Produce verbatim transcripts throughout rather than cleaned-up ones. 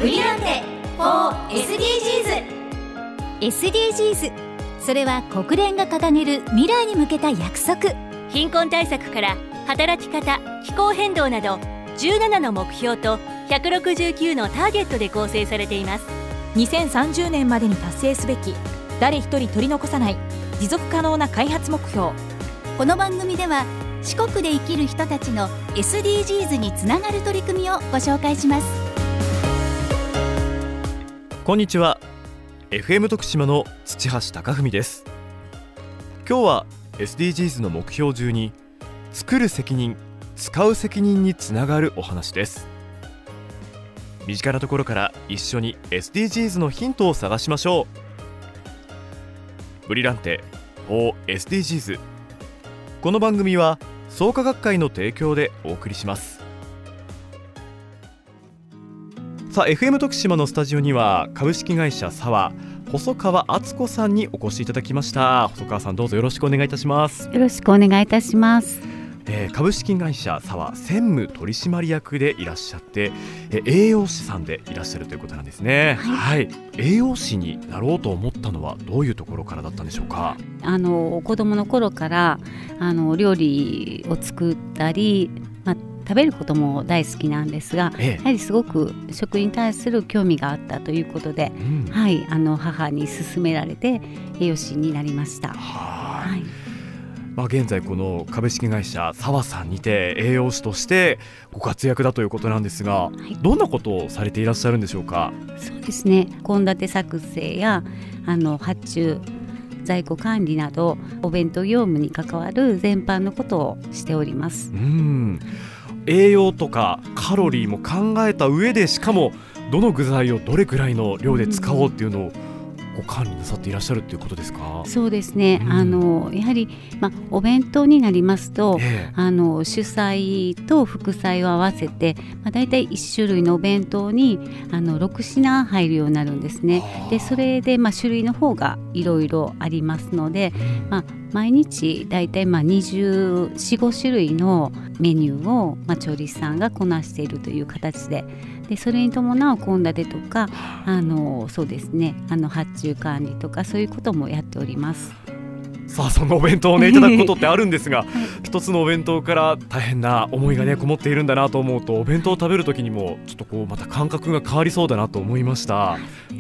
ブリランテ フォー エスディージーズ。 エスディージーズ、それは国連が掲げる未来に向けた約束。 貧困対策から働き方、気候変動などじゅうななの目標とひゃくろくじゅうきゅうのターゲットで構成されています。 にせんさんじゅうねんまでに達成すべき誰一人取り残さない持続可能な開発目標。 この番組では四国で生きる人たちの エスディージーズ につながる取り組みをご紹介します。 こんにちは。 エフエム 徳島の土橋貴文です。今日は エスディージーズ の目標じゅうに、作る責任、使う責任につながるお話です。身近なところから一緒に エスディージーズ のヒントを探しましょう。ブリランテ フォー エスディージーズ。 この番組は創価学会の提供でお送りします。さあ エフエム 徳島のスタジオには株式会社サワ細川敦子さんにお越しいただきました。細川さん、どうぞよろしくお願いいたします。 よろしくお願いいたします。 えー、株式会社サワ専務取締役でいらっしゃって、えー、栄養士さんでいらっしゃるということなんですね。はい、はい、栄養士になろうと思ったのはどういうところからだったんでしょうか。 あの子供の頃からあの料理を作ったり、まあ、食べることも大好きなんですが、ええ、やはりすごく食に対する興味があったということで、うん、はい、あの母に勧められて栄養士になりました。 はい、はい、まあ、現在この株式会社サワさんにて栄養士としてご活躍だということなんですが、はい、どんなことをされていらっしゃるんでしょうか。 そうですね、献立作成やあの発注、在庫管理などお弁当業務に関わる全般のことをしております。 うん、栄養とかカロリーも考えた上で、しかもどの具材をどれくらいの量で使おうっていうのをご管理なさっていらっしゃるっていうことですか。 そうですね、うん、あのやはり、まあ、お弁当になりますと、えー、あの主菜と副菜を合わせて、まあ、だいたいいち種類のお弁当にあのろく品入るようになるんですね。でそれで、まあ、種類の方がいろいろありますので、うん、まあ、毎日だいたいまあにじゅうよん、ご種類のメニューを、まあ、調理師さんがこなしているという形で、でそれに伴う献立とかあのそうですね、あの発注管理とかそういうこともやっております。 さあそのお弁当をねいただくことってあるんですが、はい、一つのお弁当から大変な思いがねこもっているんだなと思うと、お弁当を食べる時にもちょっとこうまた感覚が変わりそうだなと思いました。うん、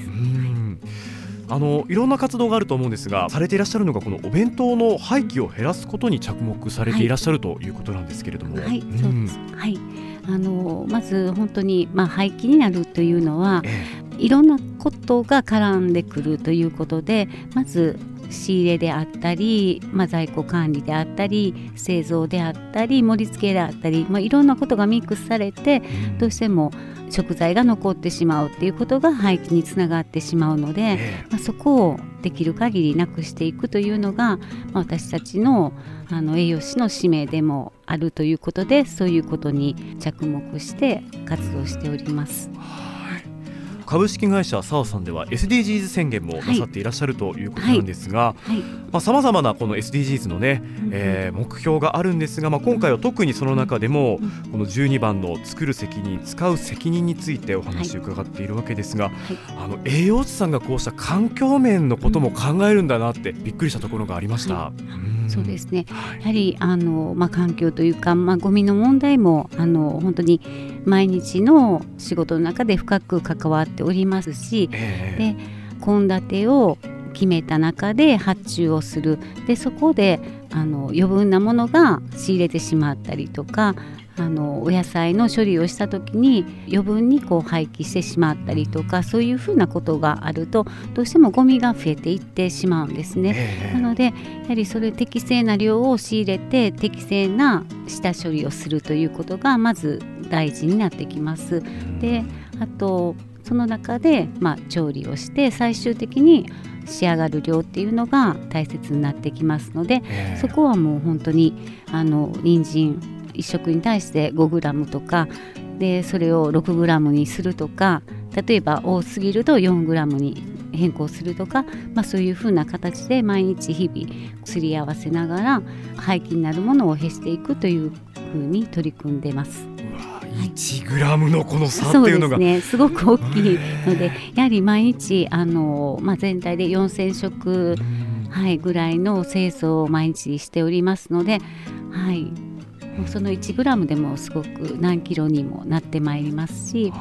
あのいろんな活動があると思うんですが、されていらっしゃるのがこのお弁当の廃棄を減らすことに着目されていらっしゃる、はい、ということなんですけれども。はい、うん、 そうです。はい、あのまず本当に、まあ、廃棄になるというのは、ええ、いろんなことが絡んでくるということで、まず仕入れであったり、まあ、在庫管理であったり製造であったり盛り付けであったり、まあ、いろんなことがミックスされて、うん、どうしても食材が残ってしまうっていうことが廃棄につながってしまうので、ええ、まあ、そこをできる限りなくしていくというのが、まあ、私たちの、あの栄養士の使命でもあるということで、そういうことに着目して活動しております。 株式会社サワさんでは エスディージーズ 宣言もなさっていらっしゃるということなんですが、さまざまなこの エスディージーズ の、ね、うん、えー、目標があるんですが、まあ、今回は特にその中でもこのじゅうにばんの作る責任、使う責任についてお話を伺っているわけですが、はい、あの栄養士さんがこうした環境面のことも考えるんだなってびっくりしたところがありました。はい、 そうですね、やはりあの、まあ、環境というか、まあ、ゴミの問題もあの本当に毎日の仕事の中で深く関わっておりますし、えー、で献立を決めた中で発注をする。でそこであの余分なものが仕入れてしまったりとか、あのお野菜の処理をした時に余分にこう廃棄してしまったりとか、そういうふうなことがあるとどうしてもゴミが増えていってしまうんですね。えー、なのでやはりそれ適正な量を仕入れて適正な下処理をするということがまず大事になってきます。であとその中で、まあ、調理をして最終的に仕上がる量っていうのが大切になってきますので、えー、そこはもう本当にあの人参いっ食に対してごグラムとかで、それをろくグラムにするとか、例えば多すぎるとよんグラムに変更するとか、まあ、そういうふうな形で毎日日々すり合わせながら廃棄になるものを減していくというふうに取り組んでます。 うわ、 いちグラムのこの差そうっていうのがですね、すごく大きいので、やはり毎日あの、まあ、全体でよんせん食、はい、ぐらいの清掃を毎日しておりますので、はい、もうそのいちグラムでもすごく何キロにもなってまいりますし、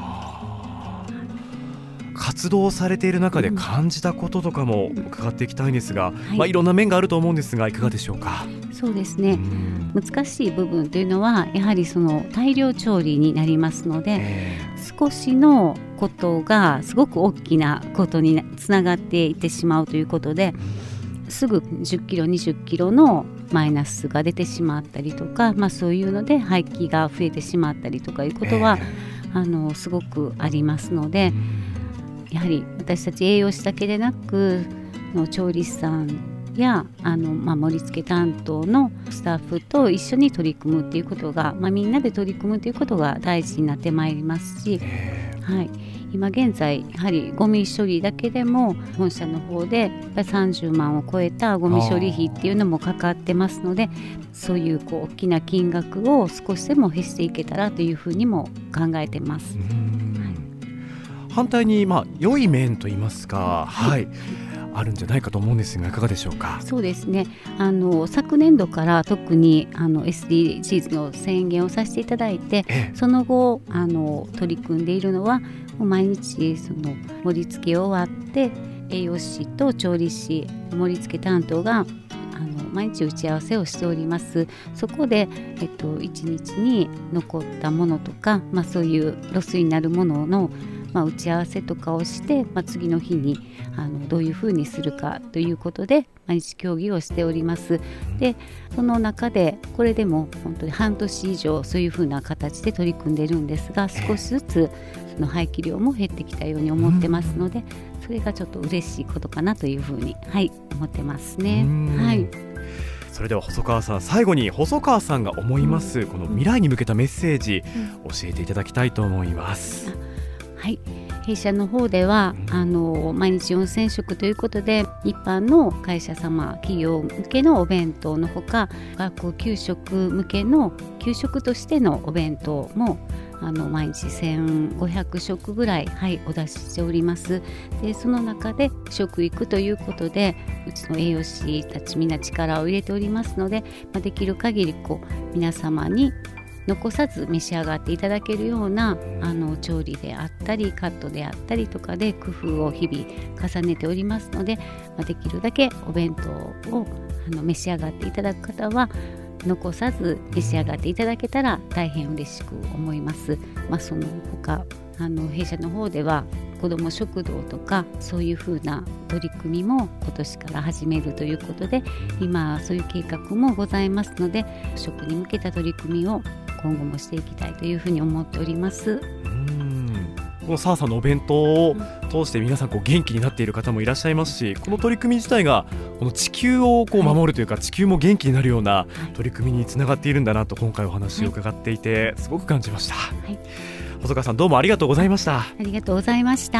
活動されている中で感じたこととかも伺っていきたいんですが、 うん、 はいまあ、いろんな面があると思うんですが、いかがでしょうか。 そうですね、難しい部分というのはやはりその大量調理になりますので、えー、少しのことがすごく大きなことにつながっていってしまうということで、すぐじゅっキロにじゅっキロのマイナスが出てしまったりとか、まあ、そういうので廃棄が増えてしまったりとかいうことは、えー、あのすごくありますので、やはり私たち栄養士だけでなくの調理師さんやあの、まあ、盛り付け担当のスタッフと一緒に取り組むっていうことが、まあ、みんなで取り組むということが大事になってまいりますし、はい、今現在やはりゴミ処理だけでも本社の方でやっぱりさんじゅうまんを超えたゴミ処理費っていうのもかかってますので、そういうこう大きな金額を少しでも減していけたらというふうにも考えてます。 反対に、まあ、良い面といいますか、はい、あるんじゃないかと思うんですが、いかがでしょうか。 そうですね、あの昨年度から特にあの エスディージーズ の宣言をさせていただいて、ええ、その後あの取り組んでいるのはもう毎日その盛り付け終わって栄養士と調理師、盛り付け担当があの毎日打ち合わせをしております。そこで、えっと、いちにちに残ったものとか、まあ、そういうロスになるもののまあ、打ち合わせとかをして、まあ、次の日にあのどういうふうにするかということで毎日協議をしております。でその中でこれでも本当に半年以上そういうふうな形で取り組んでいるんですが、少しずつその廃棄量も減ってきたように思ってますので、それがちょっと嬉しいことかなというふうに、はい、思ってますね。はい、 それでは細川さん、最後に細川さんが思いますこの未来に向けたメッセージ、うん、教えていただきたいと思います。 はい、弊社の方ではあの毎日よんせん食ということで、一般の会社様企業向けのお弁当のほか、学校給食向けの給食としてのお弁当もあの毎日せんごひゃく食ぐらい、はい、お出ししております。でその中で食育ということでうちの栄養士たちみんな力を入れておりますので、まあ、できる限りこう皆様に残さず召し上がっていただけるようなあの調理であったりカットであったりとかで工夫を日々重ねておりますので、まあ、できるだけお弁当をあの召し上がっていただく方は残さず召し上がっていただけたら大変嬉しく思います。まあ、その他あの弊社の方では子ども食堂とかそういうふうな取り組みも今年から始めるということで、今そういう計画もございますので、食に向けた取り組みを今後もしていきたいというふうに思っております。 うん、このサーさんのお弁当を通して皆さんこう元気になっている方もいらっしゃいますし、この取り組み自体がこの地球をこう守るというか、はい、地球も元気になるような取り組みにつながっているんだなと今回お話を伺っていてすごく感じました。はい、細川さん、どうもありがとうございました。 ありがとうございました。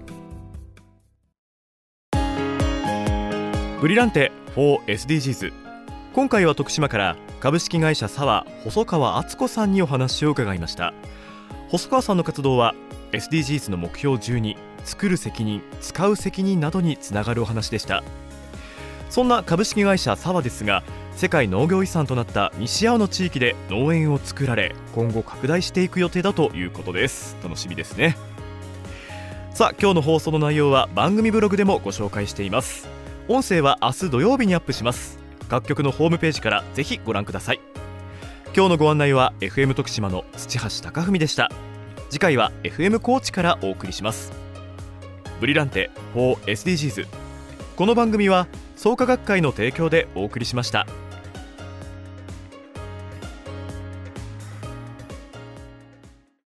ブリランテ フォーエスディージーズ、 今回は徳島から株式会社サワ細川敦子さんにお話を伺いました。細川さんの活動は エスディージーズ の目標じゅうに、作る責任、使う責任などにつながるお話でした。そんな株式会社サワですが、世界農業遺産となった西青の地域で農園を作られ、今後拡大していく予定だということです。楽しみですね。さあ、今日の放送の内容は番組ブログでもご紹介しています。音声は明日土曜日にアップします。各局のホームページからぜひご覧ください。今日のご案内は エフエム 徳島の土橋貴文でした。次回は エフエム 高知からお送りします。ブリランテ フォーエスディージーズ、 この番組は創価学会の提供でお送りしました。